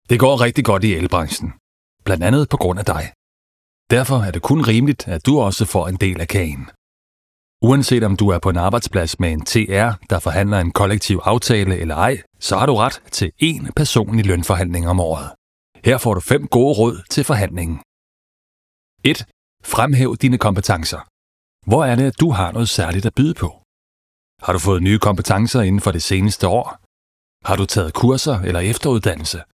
Det går rigtig godt i elbranchen, blandt andet på grund af dig. Derfor er det kun rimeligt, at du også får en del af kagen. Uanset om du er på en arbejdsplads med en TR, der forhandler en kollektiv aftale eller ej, så har du ret til én personlig lønforhandling om året. Her får du 5 gode råd til forhandlingen. 1. Fremhæv dine kompetencer. Hvor er det, at du har noget særligt at byde på? Har du fået nye kompetencer inden for det seneste år? Har du taget kurser eller efteruddannelse?